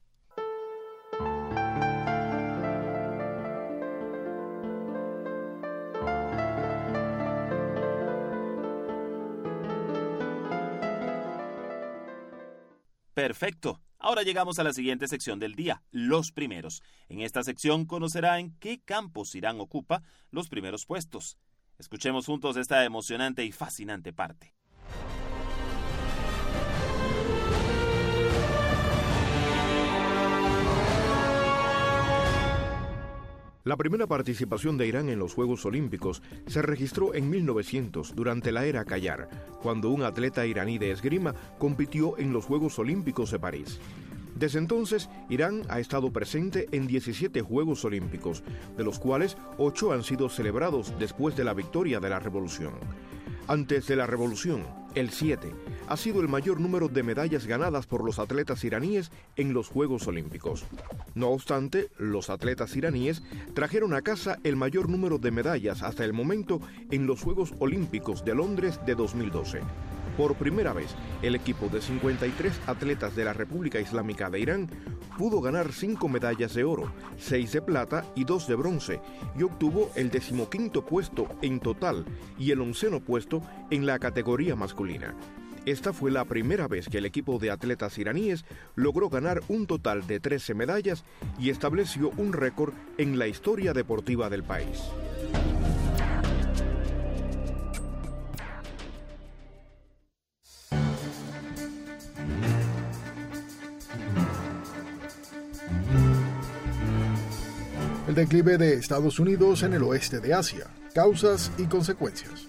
Perfecto. Ahora llegamos a la siguiente sección del día, los primeros. En esta sección conocerá en qué campos Irán ocupa los primeros puestos. Escuchemos juntos esta emocionante y fascinante parte. La primera participación de Irán en los Juegos Olímpicos se registró en 1900, durante la era Qajar, cuando un atleta iraní de esgrima compitió en los Juegos Olímpicos de París. Desde entonces, Irán ha estado presente en 17 Juegos Olímpicos, de los cuales 8 han sido celebrados después de la victoria de la Revolución. Antes de la Revolución, el 7 ha sido el mayor número de medallas ganadas por los atletas iraníes en los Juegos Olímpicos. No obstante, los atletas iraníes trajeron a casa el mayor número de medallas hasta el momento en los Juegos Olímpicos de Londres de 2012. Por primera vez, el equipo de 53 atletas de la República Islámica de Irán pudo ganar 5 medallas de oro, 6 de plata y 2 de bronce, y obtuvo el 15º puesto en total y el 11º puesto en la categoría masculina. Esta fue la primera vez que el equipo de atletas iraníes logró ganar un total de 13 medallas y estableció un récord en la historia deportiva del país. El declive de Estados Unidos en el oeste de Asia, causas y consecuencias.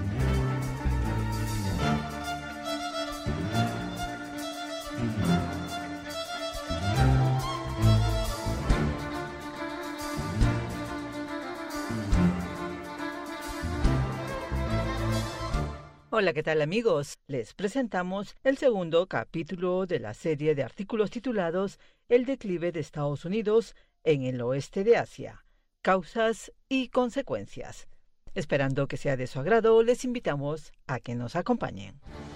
Hola, ¿qué tal amigos? Les presentamos el segundo capítulo de la serie de artículos titulados El declive de Estados Unidos en el oeste de Asia, causas y consecuencias. Esperando que sea de su agrado, les invitamos a que nos acompañen.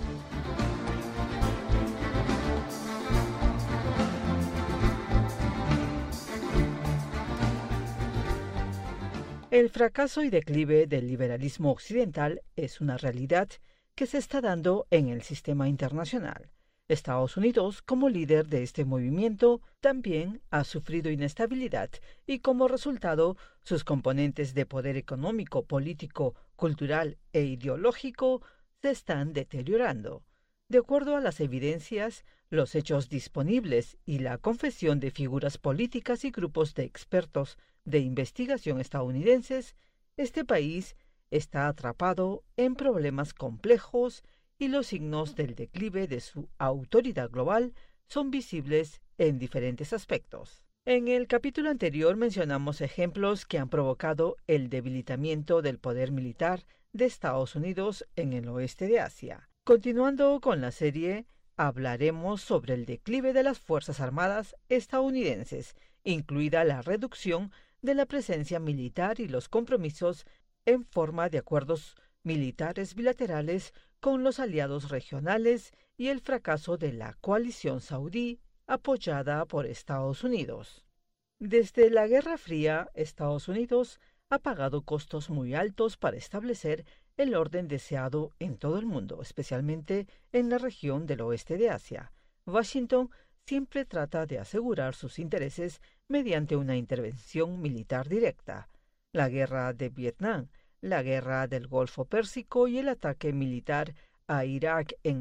El fracaso y declive del liberalismo occidental es una realidad que se está dando en el sistema internacional. Estados Unidos, como líder de este movimiento, también ha sufrido inestabilidad y, como resultado, sus componentes de poder económico, político, cultural e ideológico se están deteriorando. De acuerdo a las evidencias, los hechos disponibles y la confesión de figuras políticas y grupos de expertos de investigación estadounidenses, este país está atrapado en problemas complejos y los signos del declive de su autoridad global son visibles en diferentes aspectos. En el capítulo anterior mencionamos ejemplos que han provocado el debilitamiento del poder militar de Estados Unidos en el oeste de Asia. Continuando con la serie, hablaremos sobre el declive de las Fuerzas Armadas estadounidenses, incluida la reducción de la presencia militar y los compromisos en forma de acuerdos militares bilaterales con los aliados regionales y el fracaso de la coalición saudí apoyada por Estados Unidos. Desde la Guerra Fría, Estados Unidos ha pagado costos muy altos para establecer el orden deseado en todo el mundo, especialmente en la región del oeste de Asia. Washington siempre trata de asegurar sus intereses mediante una intervención militar directa. La guerra de Vietnam, la guerra del Golfo Pérsico y el ataque militar a Irak en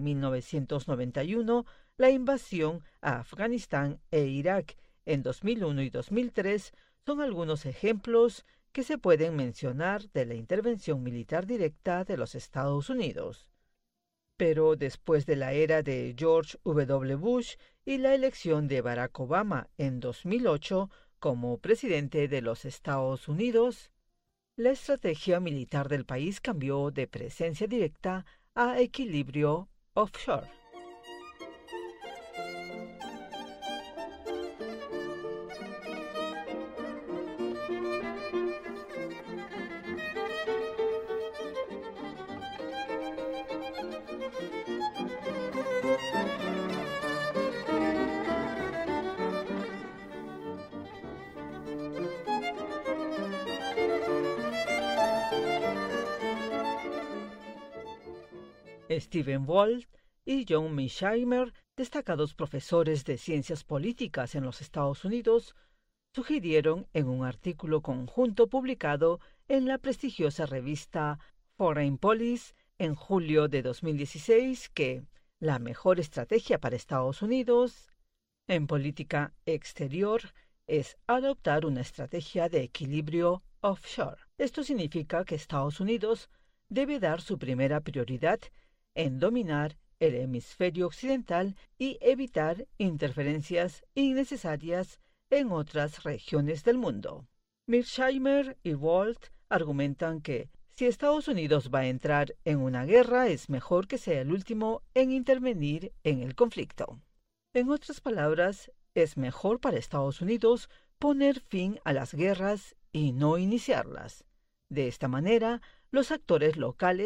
1991, la invasión a Afganistán e Irak en 2001 y 2003 son algunos ejemplos que se pueden mencionar de la intervención militar directa de los Estados Unidos. Pero después de la era de George W. Bush y la elección de Barack Obama en 2008 como presidente de los Estados Unidos, la estrategia militar del país cambió de presencia directa a equilibrio offshore. Stephen Walt y John Mearsheimer, destacados profesores de ciencias políticas en los Estados Unidos, sugirieron en un artículo conjunto publicado en la prestigiosa revista Foreign Policy en julio de 2016 que la mejor estrategia para Estados Unidos en política exterior es adoptar una estrategia de equilibrio offshore. Esto significa que Estados Unidos debe dar su primera prioridad en dominar el hemisferio occidental y evitar interferencias innecesarias en otras regiones del mundo. Mearsheimer y Walt argumentan que si Estados Unidos va a entrar en una guerra, es mejor que sea el último en intervenir en el conflicto. En otras palabras, es mejor para Estados Unidos poner fin a las guerras y no iniciarlas. De esta manera, los actores locales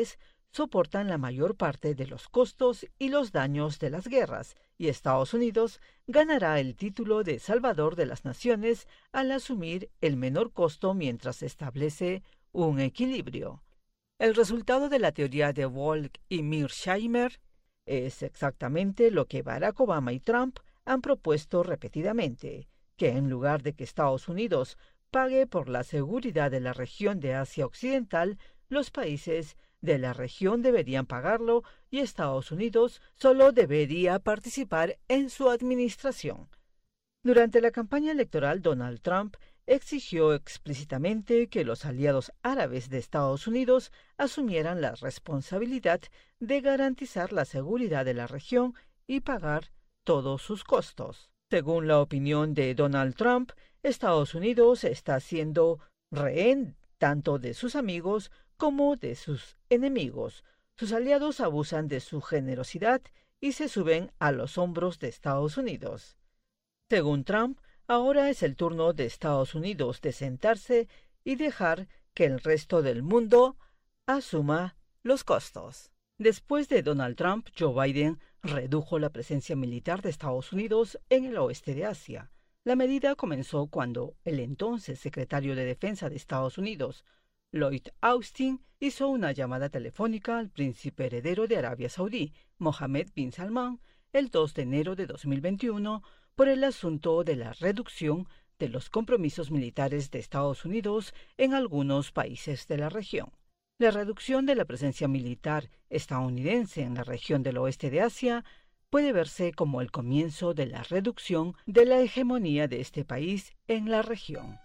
soportan la mayor parte de los costos y los daños de las guerras, y Estados Unidos ganará el título de Salvador de las Naciones al asumir el menor costo mientras establece un equilibrio. El resultado de la teoría de Volk y Mearsheimer es exactamente lo que Barack Obama y Trump han propuesto repetidamente, que en lugar de que Estados Unidos pague por la seguridad de la región de Asia Occidental, los países de la región deberían pagarlo y Estados Unidos solo debería participar en su administración. Durante la campaña electoral, Donald Trump exigió explícitamente que los aliados árabes de Estados Unidos asumieran la responsabilidad de garantizar la seguridad de la región y pagar todos sus costos. Según la opinión de Donald Trump, Estados Unidos está siendo rehén tanto de sus amigos como de sus enemigos. Sus aliados abusan de su generosidad y se suben a los hombros de Estados Unidos. Según Trump, ahora es el turno de Estados Unidos de sentarse y dejar que el resto del mundo asuma los costos. Después de Donald Trump, Joe Biden redujo la presencia militar de Estados Unidos en el oeste de Asia. La medida comenzó cuando el entonces secretario de Defensa de Estados Unidos, Lloyd Austin, hizo una llamada telefónica al príncipe heredero de Arabia Saudí, Mohammed bin Salman, el 2 de enero de 2021, por el asunto de la reducción de los compromisos militares de Estados Unidos en algunos países de la región. La reducción de la presencia militar estadounidense en la región del oeste de Asia puede verse como el comienzo de la reducción de la hegemonía de este país en la región.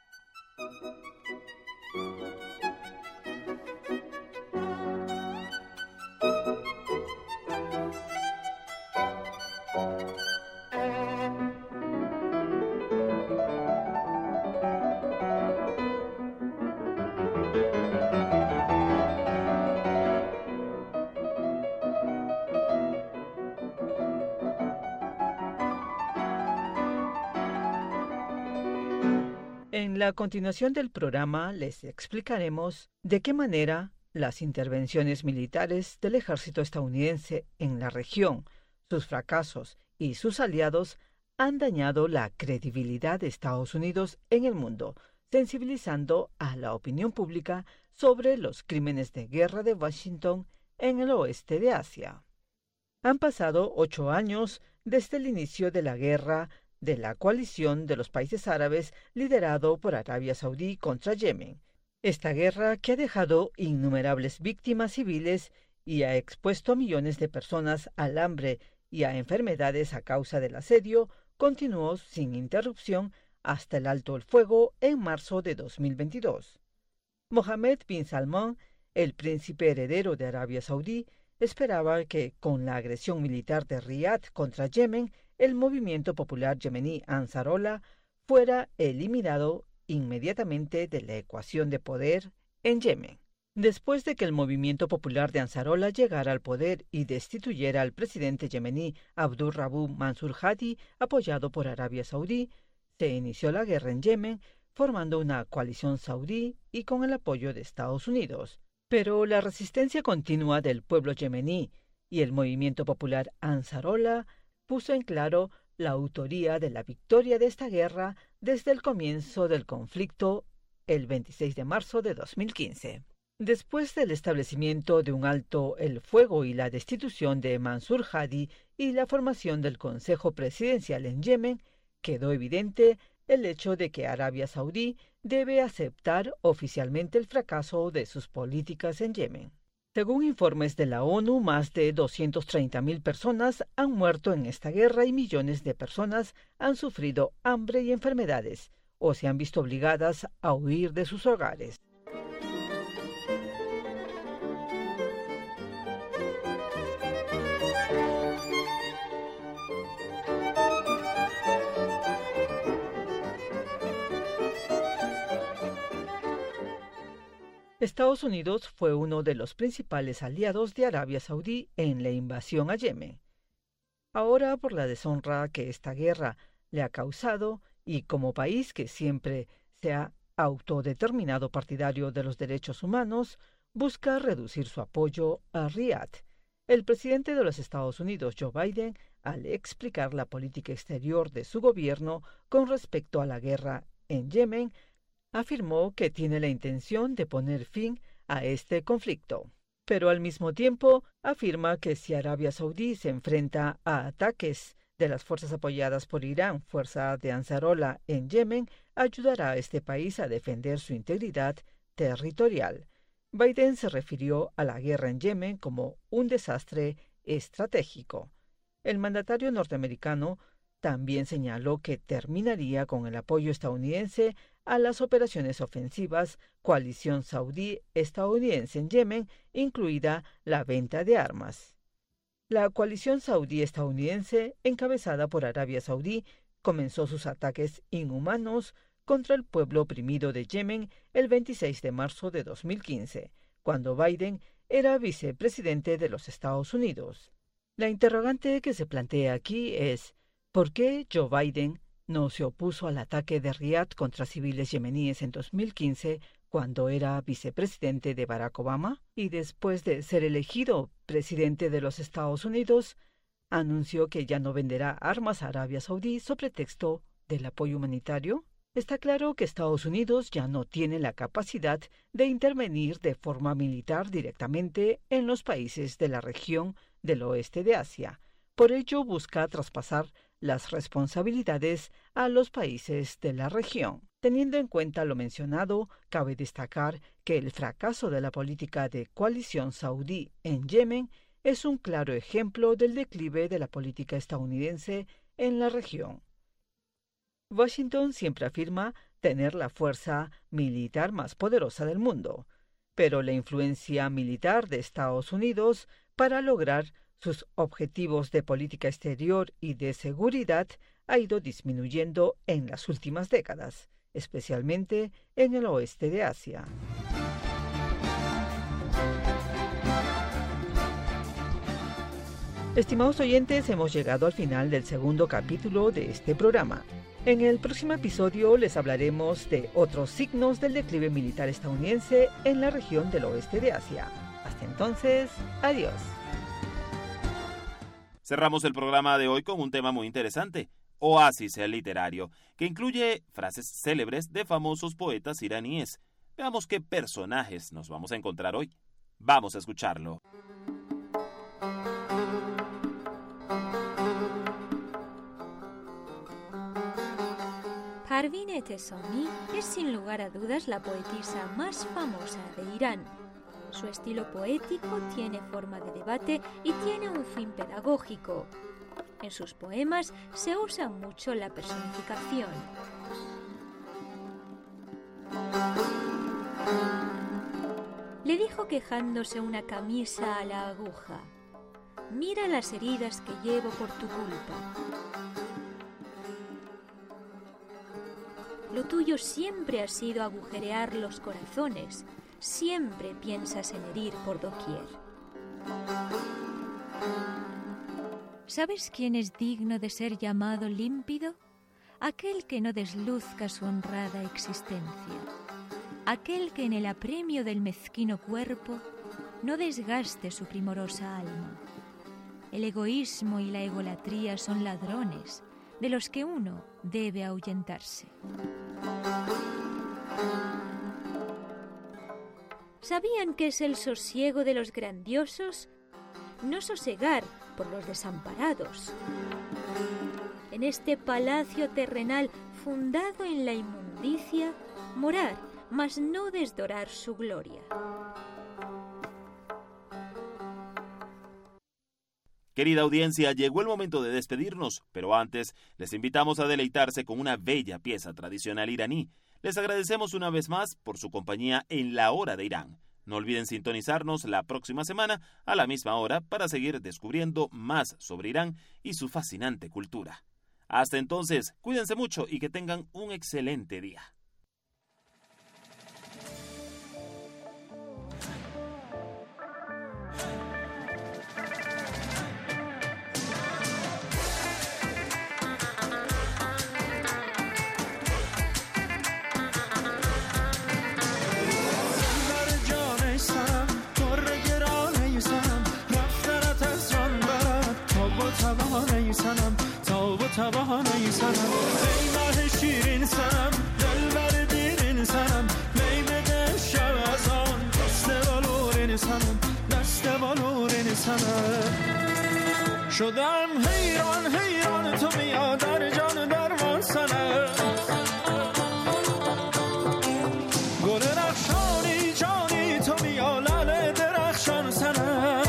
En la continuación del programa les explicaremos de qué manera las intervenciones militares del ejército estadounidense en la región, sus fracasos y sus aliados han dañado la credibilidad de Estados Unidos en el mundo, sensibilizando a la opinión pública sobre los crímenes de guerra de Washington en el oeste de Asia. Han pasado 8 años desde el inicio de la guerra de la coalición de los países árabes liderado por Arabia Saudí contra Yemen. Esta guerra, que ha dejado innumerables víctimas civiles y ha expuesto a millones de personas al hambre y a enfermedades a causa del asedio, continuó sin interrupción hasta el alto el fuego en marzo de 2022. Mohammed bin Salman, el príncipe heredero de Arabia Saudí, esperaba que, con la agresión militar de Riad contra Yemen, el movimiento popular yemení Ansarollah fuera eliminado inmediatamente de la ecuación de poder en Yemen. Después de que el movimiento popular de Ansarollah llegara al poder y destituyera al presidente yemení Abdur Rabu Mansur Hadi, apoyado por Arabia Saudí, se inició la guerra en Yemen, formando una coalición saudí y con el apoyo de Estados Unidos. Pero la resistencia continua del pueblo yemení y el movimiento popular Ansarollah puso en claro la autoría de la victoria de esta guerra desde el comienzo del conflicto el 26 de marzo de 2015. Después del establecimiento de un alto el fuego y la destitución de Mansur Hadi y la formación del Consejo Presidencial en Yemen, quedó evidente el hecho de que Arabia Saudí debe aceptar oficialmente el fracaso de sus políticas en Yemen. Según informes de la ONU, más de 230.000 personas han muerto en esta guerra y millones de personas han sufrido hambre y enfermedades o se han visto obligadas a huir de sus hogares. Estados Unidos fue uno de los principales aliados de Arabia Saudí en la invasión a Yemen. Ahora, por la deshonra que esta guerra le ha causado y como país que siempre se ha autodeterminado partidario de los derechos humanos, busca reducir su apoyo a Riad. El presidente de los Estados Unidos, Joe Biden, al explicar la política exterior de su gobierno con respecto a la guerra en Yemen, afirmó que tiene la intención de poner fin a este conflicto. Pero al mismo tiempo afirma que si Arabia Saudí se enfrenta a ataques de las fuerzas apoyadas por Irán, fuerza de Ansarollah en Yemen, ayudará a este país a defender su integridad territorial. Biden se refirió a la guerra en Yemen como un desastre estratégico. El mandatario norteamericano también señaló que terminaría con el apoyo estadounidense a las operaciones ofensivas coalición saudí-estadounidense en Yemen, incluida la venta de armas. La coalición saudí-estadounidense, encabezada por Arabia Saudí, comenzó sus ataques inhumanos contra el pueblo oprimido de Yemen el 26 de marzo de 2015, cuando Biden era vicepresidente de los Estados Unidos. La interrogante que se plantea aquí es ¿por qué Joe Biden no se opuso al ataque de Riad contra civiles yemeníes en 2015 cuando era vicepresidente de Barack Obama y después de ser elegido presidente de los Estados Unidos, anunció que ya no venderá armas a Arabia Saudí sobre pretexto del apoyo humanitario? Está claro que Estados Unidos ya no tiene la capacidad de intervenir de forma militar directamente en los países de la región del oeste de Asia. Por ello, busca traspasar las responsabilidades a los países de la región. Teniendo en cuenta lo mencionado, cabe destacar que el fracaso de la política de coalición saudí en Yemen es un claro ejemplo del declive de la política estadounidense en la región. Washington siempre afirma tener la fuerza militar más poderosa del mundo, pero la influencia militar de Estados Unidos para lograr sus objetivos de política exterior y de seguridad ha ido disminuyendo en las últimas décadas, especialmente en el oeste de Asia. Estimados oyentes, hemos llegado al final del segundo capítulo de este programa. En el próximo episodio les hablaremos de otros signos del declive militar estadounidense en la región del oeste de Asia. Hasta entonces, adiós. Cerramos el programa de hoy con un tema muy interesante, Oasis literario, que incluye frases célebres de famosos poetas iraníes. Veamos qué personajes nos vamos a encontrar hoy. Vamos a escucharlo. Parvin Etesami es sin lugar a dudas la poetisa más famosa de Irán. Su estilo poético tiene forma de debate y tiene un fin pedagógico. En sus poemas se usa mucho la personificación. Le dijo quejándose una camisa a la aguja: «Mira las heridas que llevo por tu culpa. Lo tuyo siempre ha sido agujerear los corazones. Siempre piensas en herir por doquier. ¿Sabes quién es digno de ser llamado límpido? Aquel que no desluzca su honrada existencia. Aquel que en el apremio del mezquino cuerpo no desgaste su primorosa alma. El egoísmo y la egolatría son ladrones de los que uno debe ahuyentarse. ¿Sabían qué es el sosiego de los grandiosos? No sosegar por los desamparados. En este palacio terrenal fundado en la inmundicia, morar, mas no desdorar su gloria. Querida audiencia, llegó el momento de despedirnos, pero antes les invitamos a deleitarse con una bella pieza tradicional iraní. Les agradecemos una vez más por su compañía en La Hora de Irán. No olviden sintonizarnos la próxima semana a la misma hora para seguir descubriendo más sobre Irán y su fascinante cultura. Hasta entonces, cuídense mucho y que tengan un excelente día. در جان سرم توان ای سنم ای ماه شیرین سنم دلبر دیرین سنم می بده شب از آن دست بالورین سنم دست بالورین سنم شدم حیران حیران تو بیا در جان درمان سنم گل رخشانی جانی تو بیا لعل درخشان سنم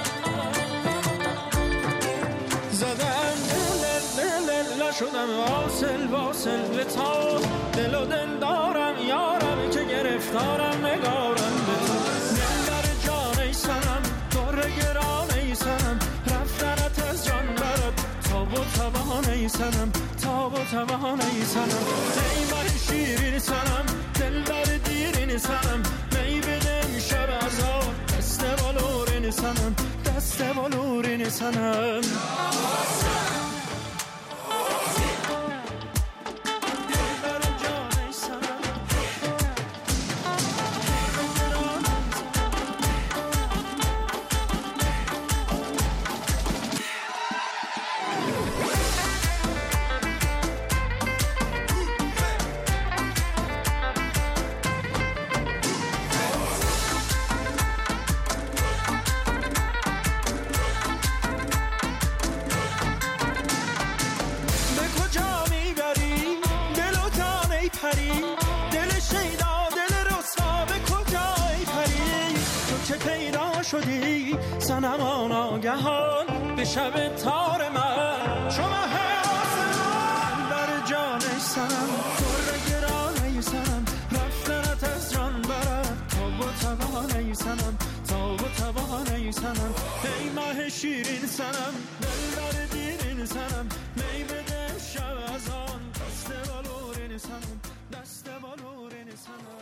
زدم دل شدم واصل به تا دل و دل دارم یارم که گرفتارم نگارم به تو دل در جان ای سنم در گران ای سنم رفتنت از جان برد تاب و توان ای سنم تاب و توان ای سنم ای من شیرین سنم دل در دیرین سنم می بدم شب از آن دست بالورین سنم دست بالورین سنم شدی سنمان آگهان به شب تار من شما حسن بر جان سنم در گران سنم رفتنت از جان برد تاب و توان سنم تاب و توان سنم ای ماه شیرین سنم دل بر دیرین سنم می بده شب از آن دست بالورین سنم دست بالورین سنم